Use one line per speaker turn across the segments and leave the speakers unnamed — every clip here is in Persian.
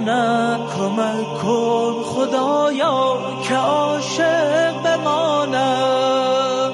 بمانم. کمک کن خدایا که عاشق بمانم.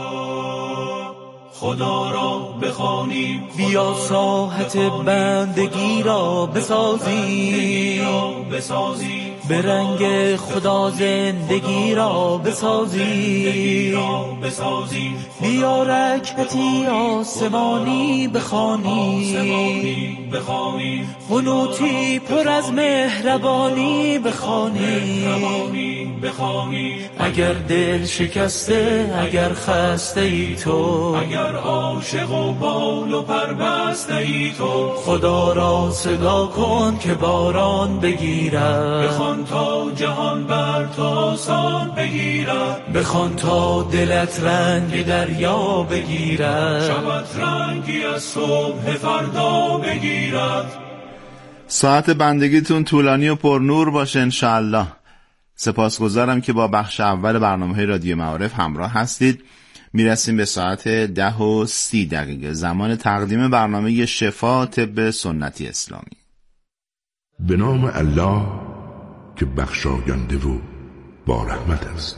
خدا را بخوانیم، بیا ساحت بندگی را بسازیم، به رنگ خدا زندگی را بسازیم. بیا رکعتی آسمانی بخوانیم، قنوتی پر از مهربانی بخوانیم. اگر دل شکسته، اگر خسته ای تو، اگر عاشق و بال و پر بسته ای تو، خدا را صدا کن که باران بگیرد. بخوان تا جهان بر تو آسان بگیرد. بخوان تا دلت رنگ دریا بگیرد. شبت رنگی از صبح فردا بگیرد.
ساعت بندگیتون طولانی و پرنور باشه انشاءالله. سپاسگزارم که با بخش اول برنامه رادیو معارف همراه هستید. میرسیم به ساعت 10:30 زمان تقدیم برنامه شفا طب سنتی اسلامی.
به نام الله که بخشاینده و با رحمت است.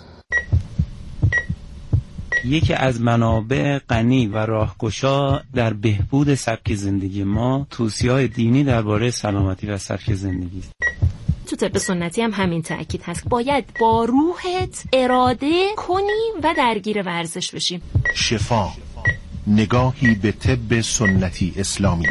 یکی از منابع غنی و راهگشا در بهبود سبک زندگی ما توصیه‌های دینی درباره سلامتی و سبک زندگی است.
تو طب سنتی هم همین تأکید هست. باید با روحت اراده کنی و درگیر ورزش بشیم.
شفا، نگاهی به طب سنتی اسلامی.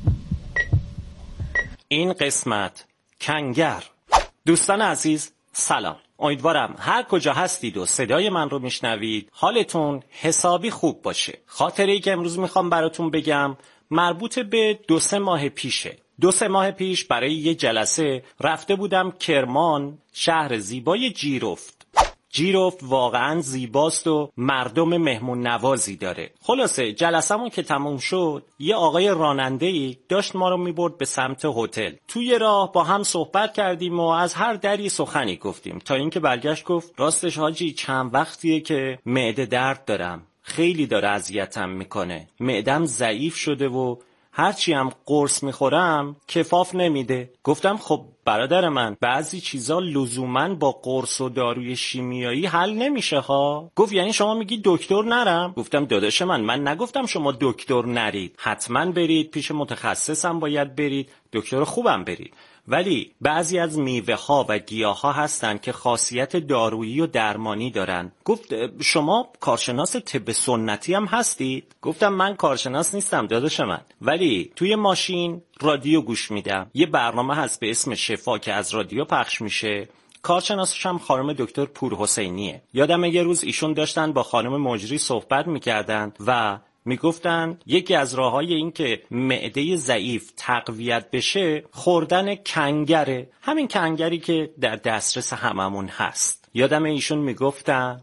این قسمت کنگر. دوستان عزیز سلام، امیدوارم هر کجا هستید و صدای من رو میشنوید حالتون حسابی خوب باشه. خاطره‌ای که امروز میخوام براتون بگم مربوط به 2-3 ماه پیشه. 2-3 ماه پیش برای یه جلسه رفته بودم کرمان، شهر زیبای جیرفت. جیرفت واقعا زیباست و مردم مهمون نوازی داره. خلاصه جلسمون که تموم شد، یه آقای راننده‌ای داشت ما رو میبرد به سمت هتل. توی راه با هم صحبت کردیم و از هر دری سخنی گفتیم تا اینکه برگشت گفت راستش حاجی چند وقتیه که معده درد دارم، خیلی داره اذیتم میکنه، معدم ضعیف شده و هرچی هم قرص میخورم کفاف نمیده. گفتم خب برادر من، بعضی چیزا لزوماً با قرص و داروی شیمیایی حل نمیشه ها. گفت یعنی شما میگی دکتر نرم؟ گفتم داداش من نگفتم شما دکتر نرید، حتما برید پیش متخصصم، باید برید دکتر خوبم برید، ولی بعضی از میوه ها و گیاه ها هستن که خاصیت دارویی و درمانی دارن. گفت شما کارشناس طب سنتی هم هستید؟ گفتم من کارشناس نیستم داداش من، ولی توی ماشین رادیو گوش میدم، یه برنامه هست به اسم شفا که از رادیو پخش میشه. کارشناسش هم خانم دکتر پورحسینیه. یادم یه روز ایشون داشتن با خانم مجری صحبت میکردن و میگفتن یکی از راه‌های این که معده ضعیف تقویت بشه خوردن کنگره، همین کنگری که در دسترس هممون هست. یادم ایشون میگفتن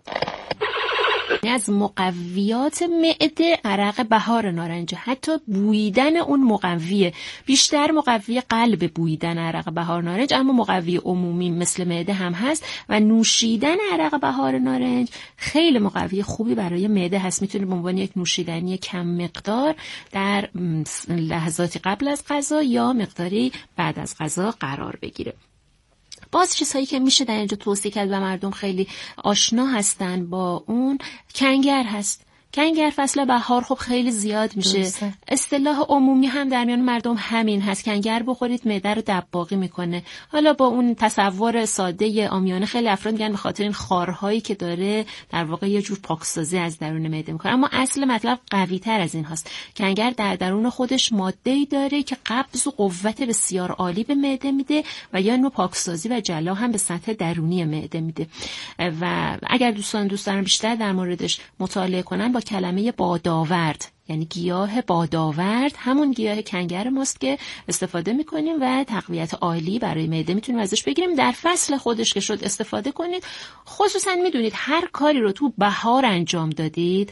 از مقویات معده عرق بهار نارنج، حتی بویدن اون مقویه، بیشتر مقوی قلب بویدن عرق بهار نارنج، اما مقوی عمومی مثل معده هم هست و نوشیدن عرق بهار نارنج خیلی مقوی خوبی برای معده هست. میتونه به عنوان یک نوشیدنی کم مقدار در لحظاتی قبل از غذا یا مقداری بعد از غذا قرار بگیره. باز چیزهایی که میشه در اینجا توصیه کرد و مردم خیلی آشنا هستن با اون، کنگر هست. کنگر فصل بهار خب خیلی زیاد میشه. اصطلاح عمومی هم در میان مردم همین هست، کنگر بخورید معده رو دباغی میکنه. حالا با اون تصور ساده عامیانه خیلی افراد میگن به خاطر این خارهایی که داره در واقع یه جور پاکسازی از درون معده میکنه، اما اصل مطلب قوی تر از این هست. کنگر در درون خودش ماده‌ای داره که قبض و قوت بسیار عالی به معده میده و یا نوع پاکسازی و جلا هم به سطح درونی معده میده. و اگر دوستان دوست دارن بیشتر در موردش مطالعه کنن، با کلمه بادآورد، یعنی گیاه بادآورد، همون گیاه کنگر ماست که استفاده میکنیم و تقویت عالی برای معده میتونیم ازش بگیریم. در فصل خودش که شد استفاده کنید. خصوصا میدونید هر کاری رو تو بهار انجام دادید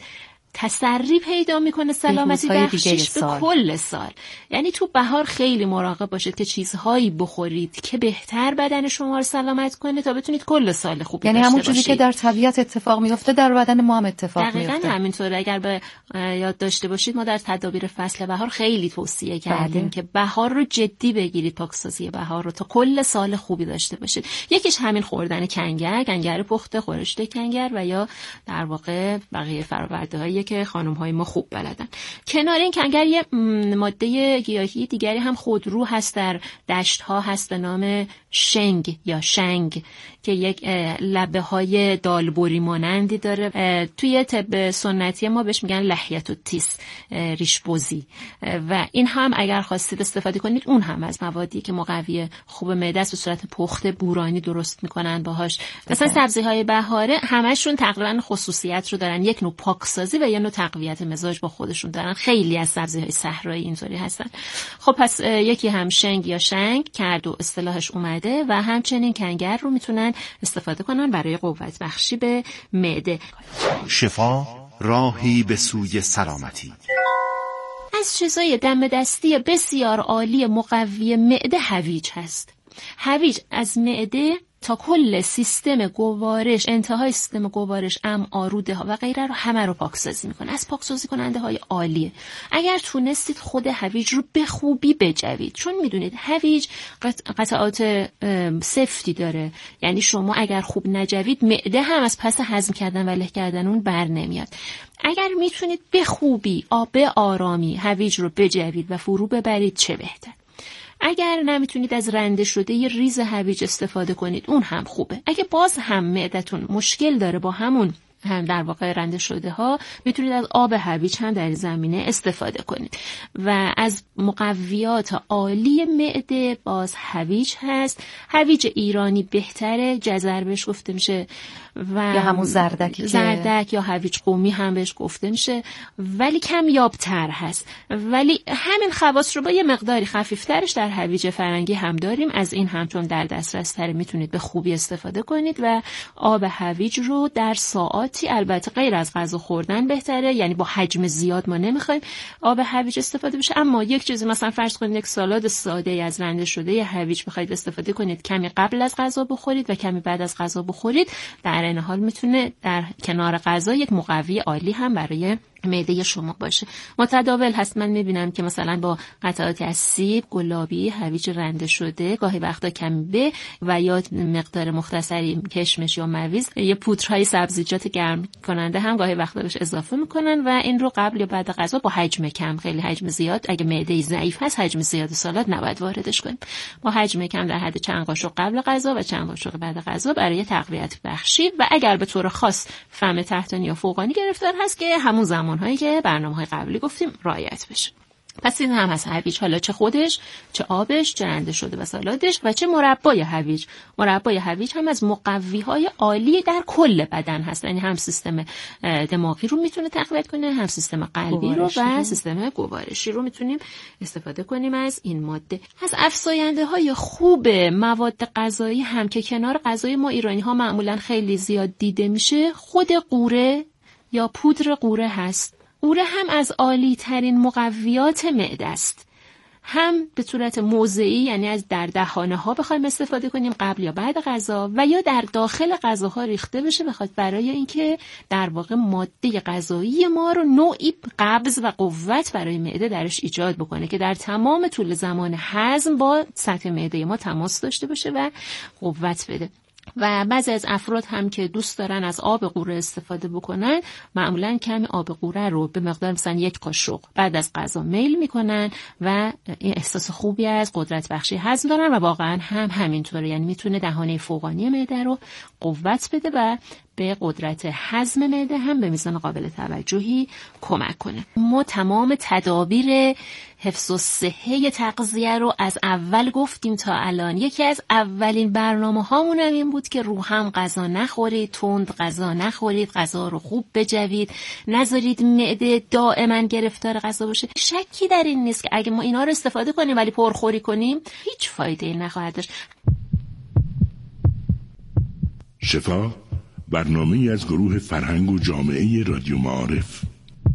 تسری پیدا میکنه سلامتی بخشش به کل سال. یعنی تو بهار خیلی مراقب باشید که چیزهایی بخورید که بهتر بدن شما رو سلامت کنه تا بتونید کل سال خوبی داشته باشید.
یعنی همون چیزی که در طبیعت اتفاق میفته در بدن ما هم اتفاق میفته.
دقیقاً همینطوره. اگر به یاد داشته باشید ما در تدابیر فصل بهار خیلی توصیه کردیم که بهار رو جدی بگیرید، پاکسازی بهار رو تا کل سال خوبی داشته باشید. یکیش همین خوردن کنگر پخته، خورشت کنگر و یا در واقع بقیه فرآورده‌هایی که خانم‌های ما خوب بلدن. کنار این کنگر یه ماده گیاهی دیگری هم خودرو هست، در دشت‌ها هست به نام شنگ یا شنگ که یک لبه‌های دالبری مانندی داره. توی طب سنتی ما بهش میگن لحیت و تیس، ریش‌بزی، و این هم اگر خواستید استفاده کنید اون هم از موادی که مقوی خوب معده است، به صورت پخته بورانی درست میکنن باهاش. مثلا سبزی‌های بهاره همشون تقریبا خصوصیت رو دارن، یک نوع پاکسازی و یک نوع تقویت مزاج با خودشون دارن. خیلی از سبزی‌های صحرایی اینطوری هستن. خب پس یکی هم شنگ یا شنگ کرد و اصطلاحش اومده و همچنین کنگر رو میتونن استفاده کنن برای قوت بخشی به معده.
شفا
راهی به سوی سلامتی.
از چیزای دم دستی بسیار عالی مقوی معده هویج هست. هویج از معده تا کل سیستم گوارش، انتهای سیستم گوارش، امعا، روده ها و غیره رو همه رو پاکسازی میکنه. از پاکسازی کننده های عالیه. اگر تونستید خود هویج رو به خوبی بجوید، چون میدونید هویج قطعات سفتی داره، یعنی شما اگر خوب نجوید معده هم از پس هضم کردن و له کردن اون بر نمیاد. اگر میتونید به خوبی به آرامی هویج رو بجوید و فرو ببرید چه بهتر. اگر نمیتونید از رنده شده یه ریز هویج استفاده کنید اون هم خوبه. اگه باز هم معدتون مشکل داره با همون هم در واقع رنده شده ها، میتونید از آب هویج هم در زمینه استفاده کنید. و از مقویات عالی معده باز هویج هست. هویج ایرانی بهتره، جزر بهش گفته میشه و
یا همون زردک
یا هویج قومی هم بهش گفته میشه، ولی کم یابتر هست. ولی همین خواص رو با یه مقداری خفیفترش در هویج فرنگی هم داریم. از این هم چون در دسترس تره میتونید به خوبی استفاده کنید و آب هویج رو در ساعاتی، البته غیر از غذا خوردن بهتره، یعنی با حجم زیاد ما نمیخوایم آب هویج استفاده بشه. اما یک چیزی مثلا فرض کنید یک سالاد ساده از رنده شده هویج بخواید استفاده کنید، کمی قبل از غذا بخورید و کمی بعد از غذا بخورید، در این حال میتونه در کنار غذا یک مقوی عالی هم برای معده شما باشه. متداول هست، من میبینم که مثلا با قطعاتی از سیب، گلابی، هویج رنده شده، گاهی وقتا کمی و یا مقدار مختصری کشمش یا مویز، یه پودرهای سبزیجات گرم کننده هم گاهی وقتا بهش اضافه میکنن و این رو قبل یا بعد غذا با حجم کم، خیلی حجم زیاد، اگه معده ضعیف هست حجم زیاد سالاد نباید واردش کنیم، با حجم کم در حد چند قاشق قبل غذا و چند قاشق بعد غذا برای تقویت بخشی. و اگر به طور خاص فم تحتانی یا فوقانی گرفتار هست که همون زمانهایی که برنامه‌های قبلی گفتیم رعایت بشه. پس این هم از هویج، حالا چه خودش، چه آبش، چه رنده شده و سالادش و چه مربای هویج. مربای هویج هم از مقوی‌های عالی در کل بدن هست، یعنی هم سیستم دماغی رو میتونه تقویت کنه، هم سیستم قلبی رو و سیستم گوارشی رو میتونیم استفاده کنیم از این ماده. از افزاینده‌های خوب مواد غذایی هم که کنار غذای ما ایرانی‌ها معمولاً خیلی زیاد دیده میشه، خود قوره یا پودر قوره هست. قوره هم از عالی ترین مقویات معده است. هم به صورت موضعی، یعنی از در دهانه ها بخوایم استفاده کنیم قبل یا بعد غذا، و یا در داخل غذاها ریخته بشه بخواد برای اینکه در واقع ماده غذایی ما رو نوعی قبض و قوت برای معده درش ایجاد بکنه که در تمام طول زمان هضم با سطح معده ما تماس داشته باشه و قوت بده. و بعضی از افراد هم که دوست دارن از آب قوره استفاده بکنن، معمولا کمی آب قوره رو به مقدار مثلا 1 قاشق بعد از غذا میل میکنن و این احساس خوبی از قدرت بخشی هضم دارن و واقعا هم همینطوره، یعنی میتونه دهانه فوقانی معده رو قوت بده و به قدرت هضم معده هم به میزان قابل توجهی کمک کنه. ما تمام تدابیر حفظ الصحه تغذیه رو از اول گفتیم تا الان. یکی از اولین برنامه‌هامون این بود که رو هم غذا نخورید، تند غذا نخورید، غذا رو خوب بجوید، نذارید معده دائما گرفتار غذا باشه. شکی در این نیست که اگه ما اینا رو استفاده کنیم ولی پرخوری کنیم هیچ فایده‌ای نخواهد داشت.
شفا برنامه‌ای از گروه فرهنگ و جامعه رادیو معارف.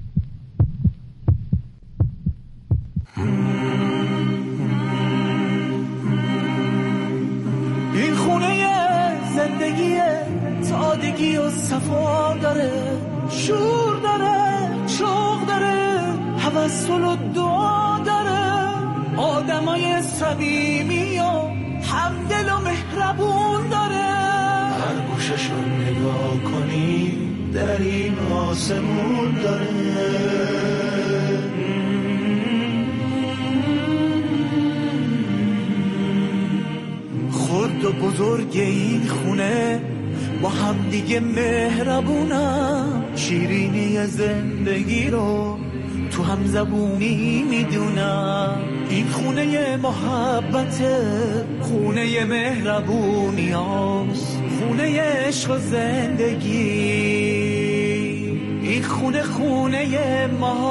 زندگی سادگی و صفا داره، شور داره، شوق داره، توسل و دعا داره، آدمای صمیمی و همدل و مهربون داره. هر گوششو نگاه کنی در این آسمون داره. خرد و بزرگ این خونه با هم دیگه مهربونم، شیرینی زندگی رو تو هم زبونی میدونم. این خونه محبته، خونه مهربونی هاست، خونه عشق و زندگی. این خونه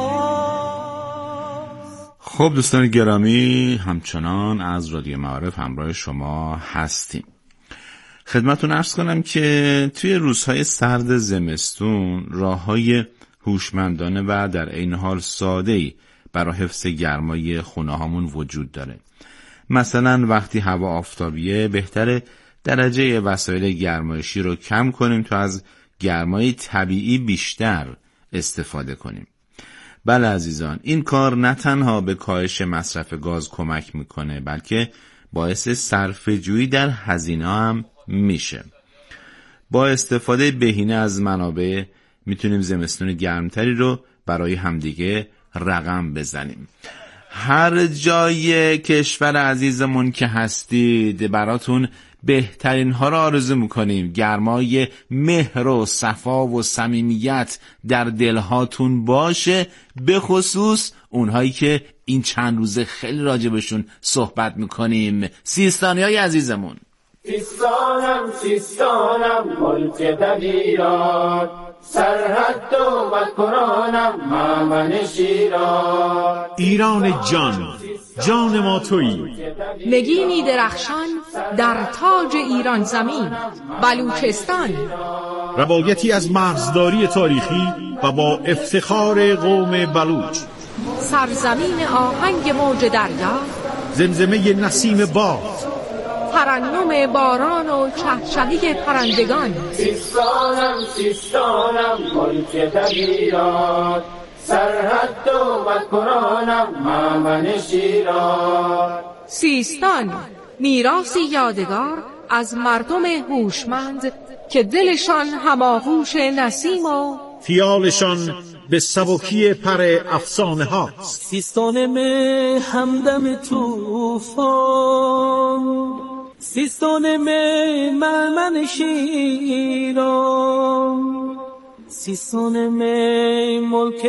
ماست.
خب دوستان گرامی، همچنان از رادیو معارف همراه شما هستیم. خدمتتون عرض کنم که توی روزهای سرد زمستون راه‌های هوشمندانه و در عین حال ساده‌ای برای حفظ گرمای خونه‌هامون وجود داره. مثلا وقتی هوا آفتابیه بهتره درجه وسایل گرمایشی رو کم کنیم تا از گرمای طبیعی بیشتر استفاده کنیم. بله عزیزان، این کار نه تنها به کاهش مصرف گاز کمک میکنه، بلکه باعث صرفه‌جویی در هزینه هم میشه. با استفاده بهینه از منابع میتونیم زمستون گرمتری رو برای همدیگه رقم بزنیم. هر جای کشور عزیزمون که هستید براتون بهترین ها رو آرزو میکنیم. گرمای مهر و صفا و صمیمیت در دلهاتون باشه، به خصوص اونهایی که این چند روزه خیلی راجبشون صحبت میکنیم. سیستانی های عزیزمون،
سیستانم ملک دبیران، سرحد و قرآنم مامن شیران.
ایران جان ما تویی،
نگینی درخشان در تاج ایران زمین، بلوچستان.
روایتی از مرزداری تاریخی و با افتخار قوم بلوچ،
سرزمین آهنگ موج دریا،
زمزمه نسیم باد،
ترنم باران و چهچهی پرندگان.
سیستانم ملک دبیران، سرحد و قرآنم مامن شیران.
سیستان میراثی یادگار از مردم هوشمند که دلشان هماغوش نسیم و
خیالشان به سبکی پر افسانه هاست.
سیستان میں همدم طوفان، سیستان میں مامن شیران، سیستان میں ملک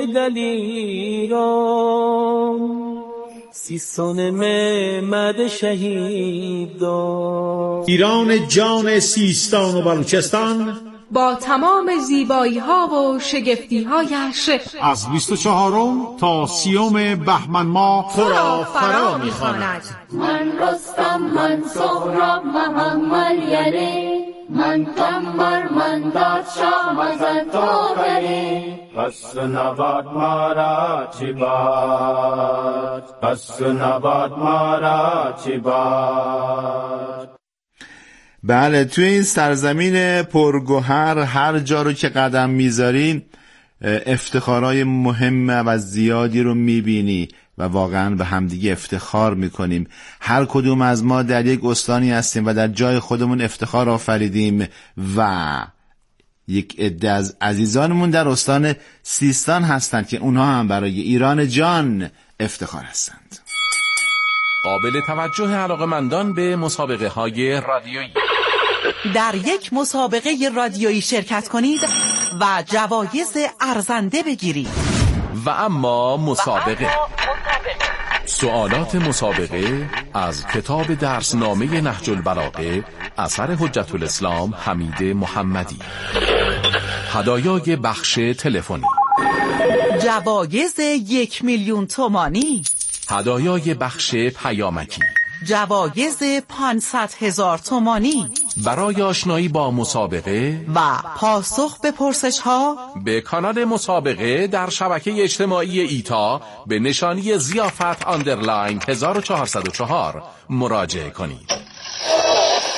دلیران، سیستان میں مرد شهید دار.
ایران جان سیستان و بلوچستان
با تمام زیبایی ها و شگفتی هایش
از 24 تا 30 بهمن ماه فرا میخواند.
من رستم، من سهراب، محمد یلی، من قمر، من دادشاه، مزد طاهری. پس نباد مارا چی باد، پس نباد مارا چی باد.
بله، توی این سرزمین پرگوهر هر جا رو که قدم میذاری افتخارهای مهم و زیادی رو میبینی و واقعا به همدیگه افتخار میکنیم. هر کدوم از ما در یک استانی هستیم و در جای خودمون افتخار آفریدیم و یک عده از عزیزانمون در استان سیستان هستند که اونها هم برای ایران جان افتخار هستند.
قابل توجه علاقه‌مندان به مسابقه های رادیویی.
در یک مسابقه رادیویی شرکت کنید و جوایز ارزنده بگیرید.
و اما مسابقه، سوالات مسابقه از کتاب درسنامه نهج البلاغه اثر حجت الاسلام حمید محمدی. هدایای بخش تلفنی،
جوایز 1,000,000 تومانی،
هدایای بخش پیامکی،
جوایز 500,000 تومانی.
برای آشنایی با مسابقه
و پاسخ به پرسش ها
به کانال مسابقه در شبکه اجتماعی ایتا به نشانی ضیافت _ 1404 مراجعه کنید.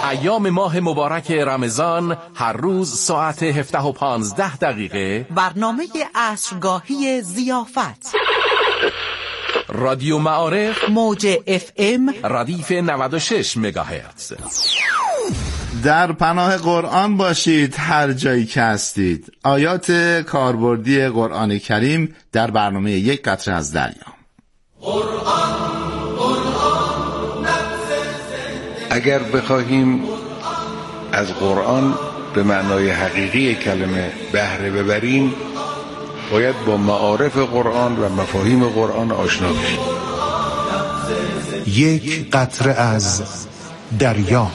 ایام ماه مبارک رمضان هر روز ساعت 17:15
برنامه عصرگاهی ضیافت.
رادیو معارف
موج FM
ردیف 96 مگاهرتز.
در پناه قرآن باشید هر جایی که هستید. آیات کاربردی قرآن کریم در برنامه یک قطره از دریا.
اگر بخواهیم از قرآن به معنای حقیقی کلمه بهره ببریم، باید با معارف قرآن و مفاهیم قرآن آشنا بشیم.
یک قطره از دریا.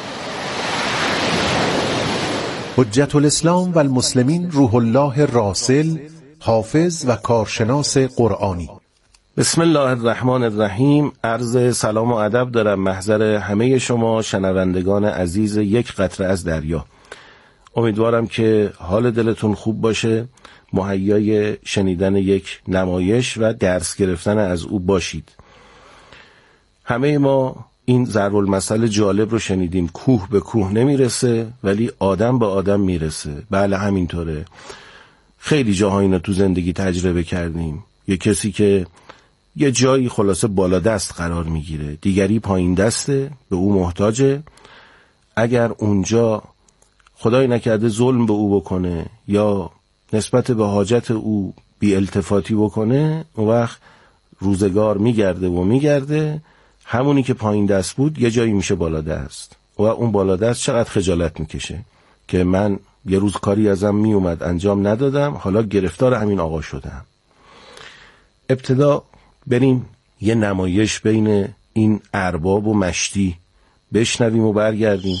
حجت الاسلام و المسلمین روح الله راسل، حافظ و کارشناس قرآنی.
بسم الله الرحمن الرحیم. عرض سلام و ادب دارم محضر همه شما شنوندگان عزیز یک قطره از دریا. امیدوارم که حال دلتون خوب باشه، مهیای شنیدن یک نمایش و درس گرفتن از او باشید. همه ما این ضرب المثل جالب رو شنیدیم، کوه به کوه نمیرسه ولی آدم به آدم میرسه. بله همینطوره. خیلی جاها اینو تو زندگی تجربه کردیم. یه کسی که یه جایی خلاصه بالا دست قرار میگیره، دیگری پایین دسته، به او محتاجه. اگر اونجا خدای نکرده ظلم به او بکنه یا نسبت به حاجت او بی التفاتی بکنه، اون وقت روزگار میگرده همونی که پایین دست بود یه جایی میشه بالا دست و اون بالا دست چقدر خجالت میکشه که من یه روز کاری ازم میومد انجام ندادم، حالا گرفتار همین آقا شدم. ابتدا بریم یه نمایش بین این ارباب و مشتی بشنویم و برگردیم.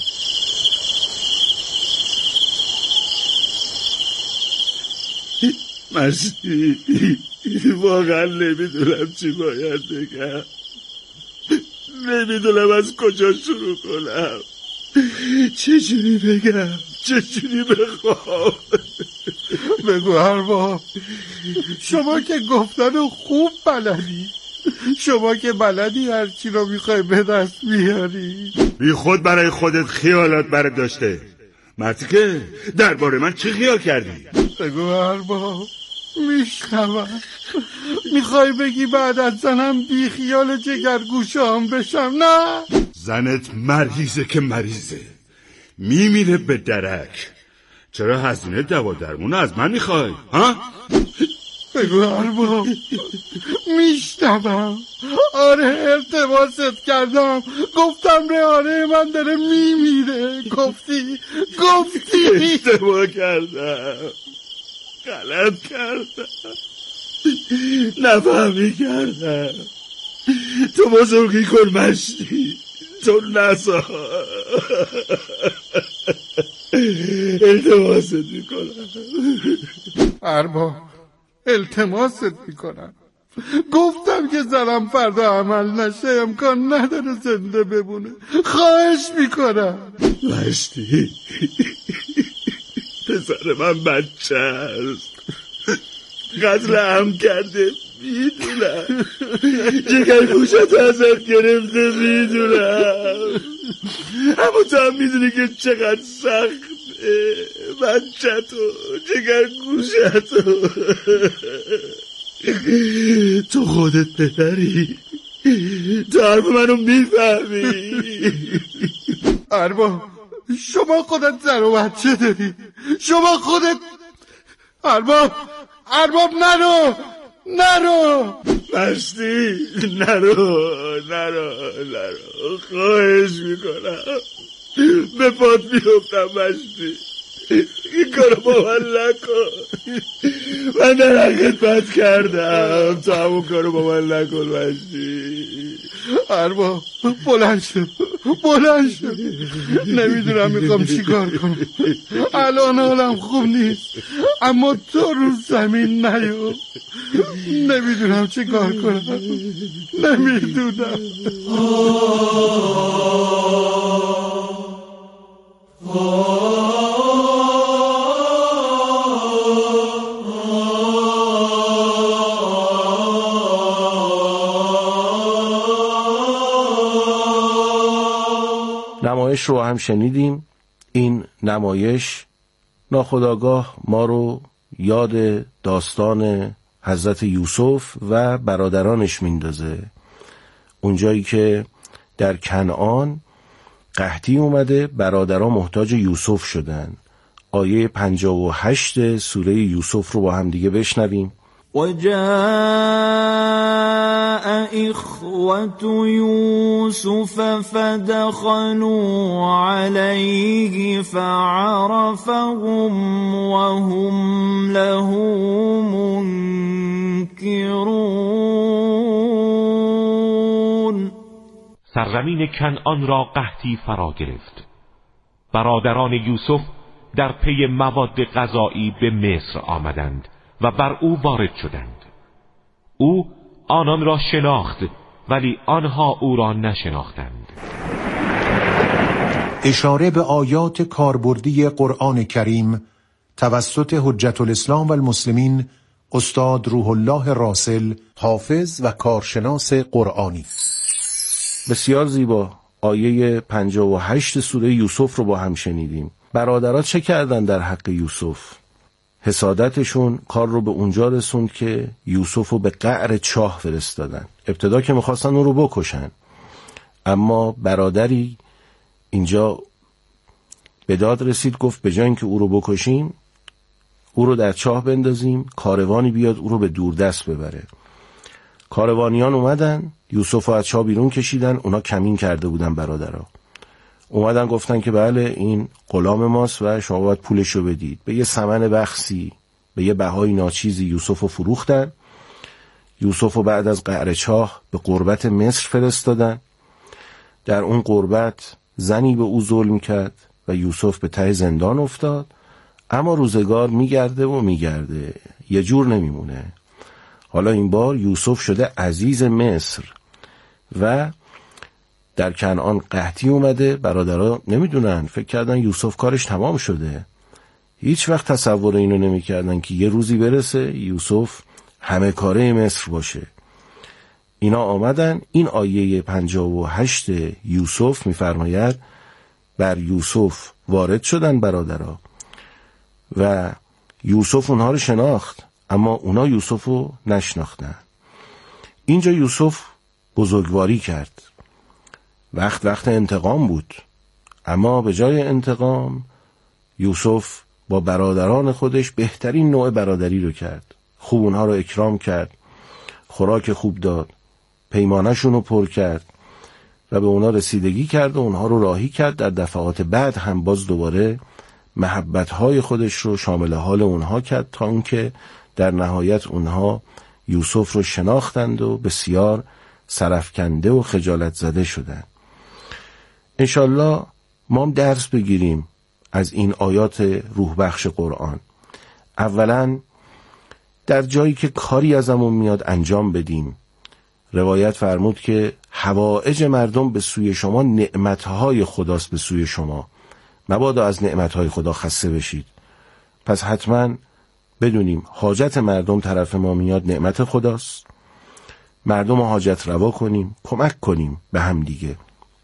مشتی واقعا نمیدونم چی باید بگم، نمیدونم از کجا شروع کنم، چجوری بگم، چجوری بخوام.
بگو ارباب، شما که گفتن خوب بلدی، شما که بلدی هر چی رو میخوای به دست بیاری.
بی خود برای خودت خیالات برات داشته. مرتی که درباره من چی خیال کردی؟
بگو ارباب، میشنوم. میخوای بگی بعد از زنم بی خیال جگرگوشه‌ام بشم؟ نه،
زنت مریضه که مریضه، میمیره به درک. چرا هزینه دوا درمون از من میخوای؟ ها؟
بگو ارباب، میشنوم. آره التماست کردم، گفتم ریحانه من داره میمیره، گفتی
اشتباه کردم، غلط کردم، نفهمی کردم. تو بزرگی کن مشتی، تو نسا. التماست میکنم
ارباب، التماست میکنم. گفتم که زنم فردا عمل نشه، امکان نداره زنده بمونه. خواهش میکنم
مشتی. پسر من بچه هست، قتل عمد کرده، میدونم. جگر گوشت ازت گرفته، میدونم. اما تو هم میدونی که چقدر سخته. بچه تو، جگر گوشت تو خودت پدری، تو حرف منو میفهمی.
ارباب، شما خودت زن و بچه داری، شما خودت. ارباب نرو
مشتی، نرو خواهش میکنم، به پات میفتم مشتی، این کارو با من نکن. من در حقت بد کردم، تو همون کارو با من نکن مشتی.
ارباب بلند شو. نمیدونم میخوام چی کار کنم، الان حالم خوب نیست، اما تو رو زمین نیو. نمیدونم چی کار کنم، نمیدونم.
نمایش رو هم شنیدیم. این نمایش ناخودآگاه ما رو یاد داستان حضرت یوسف و برادرانش میندازه. اونجایی که در کنعان قحطی اومده، برادران محتاج یوسف شدن. آیه 58 سوره یوسف رو با هم دیگه بشنویم.
و جاء اخوة یوسف فدخلوا علیه فعرفهم وهم له منکرون.
سرزمین کنعان را قحطی فرا گرفت. برادران یوسف در پی مواد غذایی به مصر آمدند و بر او وارد شدند. او آنان را شناخت ولی آنها او را نشناختند.
اشاره به آیات کاربردی قرآن کریم توسط حجت الاسلام و المسلمین استاد روح الله راسل، حافظ و کارشناس قرآنی.
بسیار زیبا. آیه 58 سوره یوسف رو با هم شنیدیم. برادرها چه کردن در حق یوسف؟ حسادتشون کار رو به اونجا رسوند که یوسف رو به قعر چاه فرستادن. ابتدا که میخواستن اون رو بکشن، اما برادری اینجا به داد رسید، گفت به جای اینکه او رو بکشیم، او رو در چاه بندازیم، کاروانی بیاد او رو به دوردست ببره. کاروانیان اومدن، یوسف رو از چاه بیرون کشیدن. اونا کمین کرده بودن. برادرها اومدن گفتن که بله این غلام ماست و شما باید پولش رو بدید. به یه ثمن بخسی، به یه بهای ناچیزی یوسف رو فروختن. یوسف رو بعد از قعر چاه به غربت مصر فرستادن. در اون غربت زنی به او ظلم کرد و یوسف به ته زندان افتاد. اما روزگار میگرده و میگرده، یه جور نمیمونه. حالا این بار یوسف شده عزیز مصر و در کنعان قحطی اومده. برادرها نمیدونن، فکر کردن یوسف کارش تمام شده. هیچ وقت تصور اینو نمیکردن که یه روزی برسه یوسف همه کاره مصر باشه. اینا آمدن. این آیه 58 یوسف میفرماید بر یوسف وارد شدن برادرها و یوسف اونها رو شناخت، اما اونا یوسف رو نشناختن. اینجا یوسف بزرگواری کرد. وقت انتقام بود، اما به جای انتقام یوسف با برادران خودش بهترین نوع برادری رو کرد. خوب اونها رو اکرام کرد، خوراک خوب داد، پیمانشون رو پر کرد و به اونا رسیدگی کرد و اونها رو راهی کرد. در دفعات بعد هم باز دوباره محبت‌های خودش رو شامل حال اونها کرد تا اینکه در نهایت اونها یوسف رو شناختند و بسیار سرفکنده و خجالت زده شدند. انشالله ما هم درس بگیریم از این آیات روح بخش قرآن. اولا در جایی که کاری ازمون میاد انجام بدیم. روایت فرمود که حوائج مردم به سوی شما نعمتهای خداست به سوی شما، مبادا از نعمتهای خدا خسته بشید. پس حتما بدونیم حاجت مردم طرف ما میاد نعمت خداست. مردم حاجت روا کنیم، کمک کنیم به هم دیگه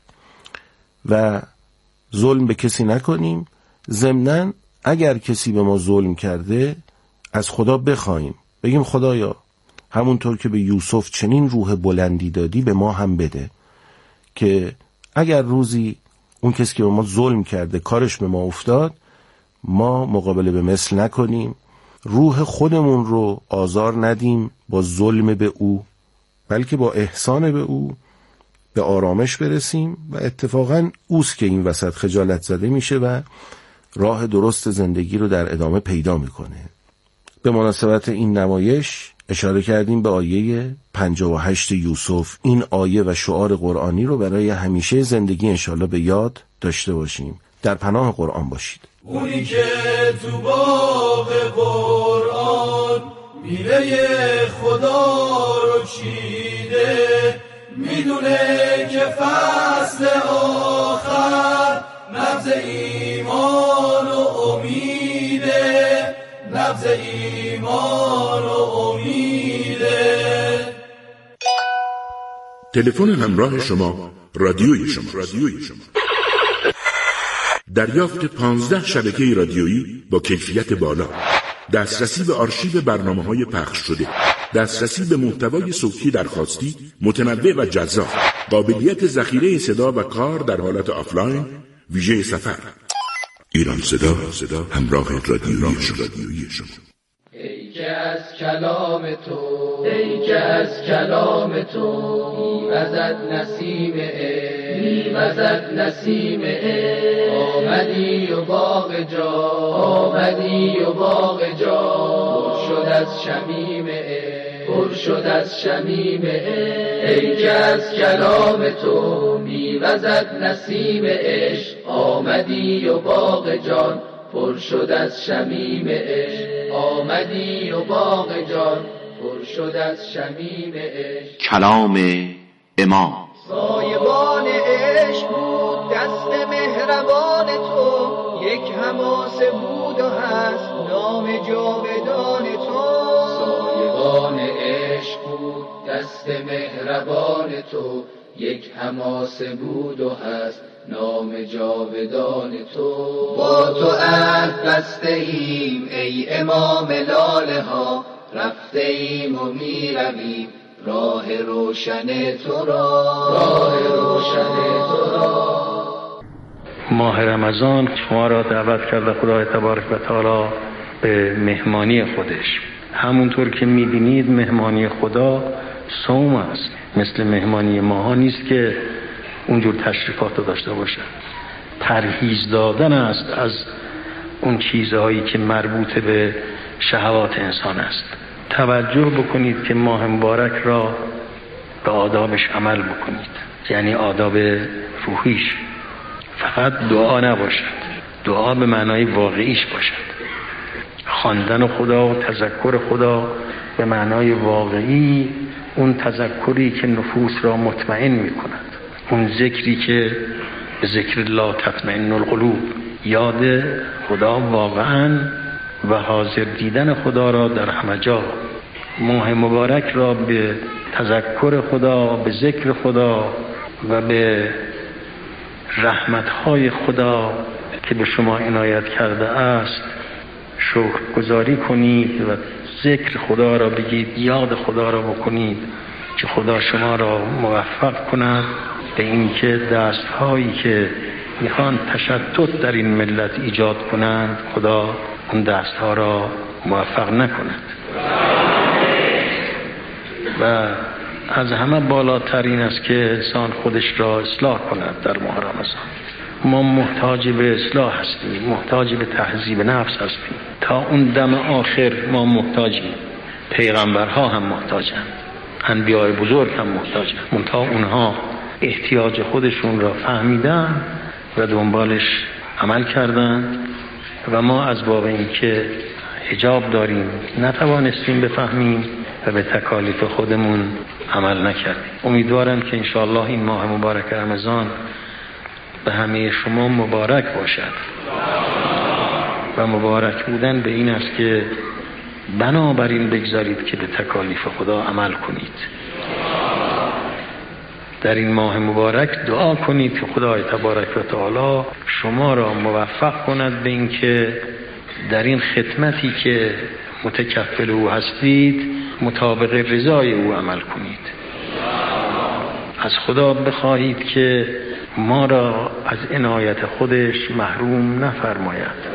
و ظلم به کسی نکنیم. ضمناً اگر کسی به ما ظلم کرده از خدا بخوایم، بگیم خدایا همونطور که به یوسف چنین روح بلندی دادی به ما هم بده، که اگر روزی اون کسی که به ما ظلم کرده کارش به ما افتاد، ما مقابله به مثل نکنیم، روح خودمون رو آزار ندیم با ظلم به او، بلکه با احسان به او به آرامش برسیم و اتفاقاً اوست که این وسط خجالت زده میشه و راه درست زندگی رو در ادامه پیدا میکنه. به مناسبت این نمایش اشاره کردیم به آیه 58 یوسف. این آیه و شعار قرآنی رو برای همیشه زندگی انشالله به یاد داشته باشیم. در پناه قرآن باشید.
اونی که تو باغ قرآن میوه خدا رو چیده، میدونه که فصل آخر نبض ایمان و امیده، نبض ایمان و امیده.
تلفن همراه شما، رادیوی شما.
دریافت 15 شبکه رادیویی با کیفیت بالا، دسترسی به آرشیو برنامه‌های پخش شده، دسترسی به محتوای صوتی درخواستی متنوع و جذاب، قابلیت ذخیره صدا و کار در حالت آفلاین، ویژه سفر. ایران صدا همراه رادیویی شما.
ای که از کلام تو، ای که از کلام تو میوزد نسیم عشق، میوزد نسیم عشق. آمدی و باغ جا، آمدی و باغ جا پر شد از شمیم عشق، پر شد از شمیم عشق. ای که از کلام تو میوزد نسیم عشق، آمدی و باغ جان پر شد از شمیم عشق. آمدی و باغ جان پر شد از شمیم عشق.
کلام امام.
سایبان عشق بود دست مهربان تو، یک حماسه بود و هست نام جاودان تو. سایبان عشق بود دست مهربان تو، یک حماسه بود و هست نام جاودان تو. با تو عهد بسته ایم ای امام لاله ها، رفته ایم و می رویم راه روشن تو را، راه روشن تو را.
ماه رمضان شما را دعوت کرده خدای تبارک و تعالی به مهمانی خودش. همونطور که می‌بینید مهمانی خدا صوم است، مثل مهمانی ماها نیست که اونجور تشریفات رو داشته باشه. پرهیز دادن است از اون چیزهایی که مربوط به شهوات انسان است. توجه بکنید که ماه مبارک را به آدابش عمل بکنید، یعنی آداب روحیش. فقط دعا نباشد، دعا به معنای واقعیش باشد. خواندن خدا و تذکر خدا به معنای واقعی، اون تذکری که نفوس را مطمئن می کند، اون ذکری که به ذکر الله تطمئن القلوب، یاد خدا واقعا و حاضر دیدن خدا را در همه جا. ماه مبارک را به تذکر خدا، به ذکر خدا و به رحمتهای خدا که به شما عنایت کرده است شکرگزاری کنید و ذکر خدا را بگید، یاد خدا را بکنید که خدا شما را موفق کند به اینکه دستهایی که میخوان تشتت در این ملت ایجاد کنند خدا اون دستها را موفق نکند. و از همه بالاتر این است که انسان خودش را اصلاح کند در ماه رمضان. ما محتاج به اصلاح هستیم، محتاج به تهذیب نفس هستیم. تا اون دم آخر ما محتاجیم. پیغمبرها هم محتاجند، انبیاء بزرگ هم محتاجند، منتها اونها احتیاج خودشون را فهمیدن و دنبالش عمل کردن و ما از باب اینکه حجاب داریم نتوانستیم بفهمیم و به تکالیف خودمون عمل نکردیم. امیدوارم که انشاءالله این ماه مبارک رمضان به همه شما مبارک باشد و مبارک بودن به این است که بنابراین بگذارید که به تکالیف خدا عمل کنید. در این ماه مبارک دعا کنید که خدای تبارک و تعالی شما را موفق کند به این که در این خدمتی که متکفل او هستید مطابق رضای او عمل کنید. از خدا بخواهید که ما را از عنایت خودش محروم نفرماید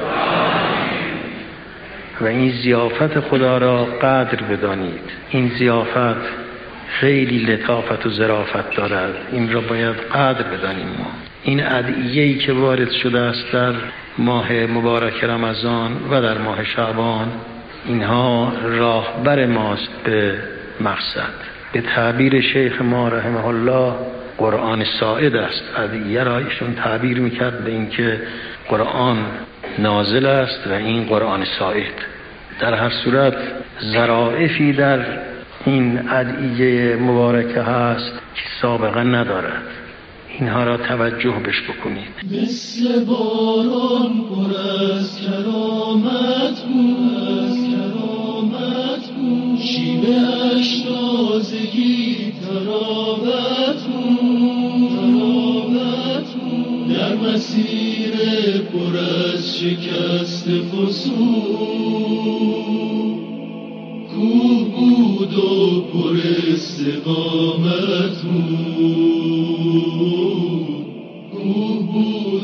و این ضیافت خدا را قدر بدانید. این ضیافت خیلی لطافت و ظرافت دارد، این را باید قدر بدانیم. ما این ادعیه‌ای که وارد شده است در ماه مبارک رمضان و در ماه شعبان، اینها راهبر ماست به مقصد. به تعبیر شیخ ما رحمه الله قرآن ساعد است. ادعیه را ایشون تعبیر میکرد به اینکه قرآن نازل است و این قرآن ساعد. در هر صورت ظرافی در این ادعیه مبارکه هست که سابقه ندارد. اینها را توجه بش بکنید.
مثل باران پر از کرامت بود، شیوه‌اش تازگی تراوت بود، در مسیر پر از شکست فسون، کوه بود و پر استقامت بود، کوه بود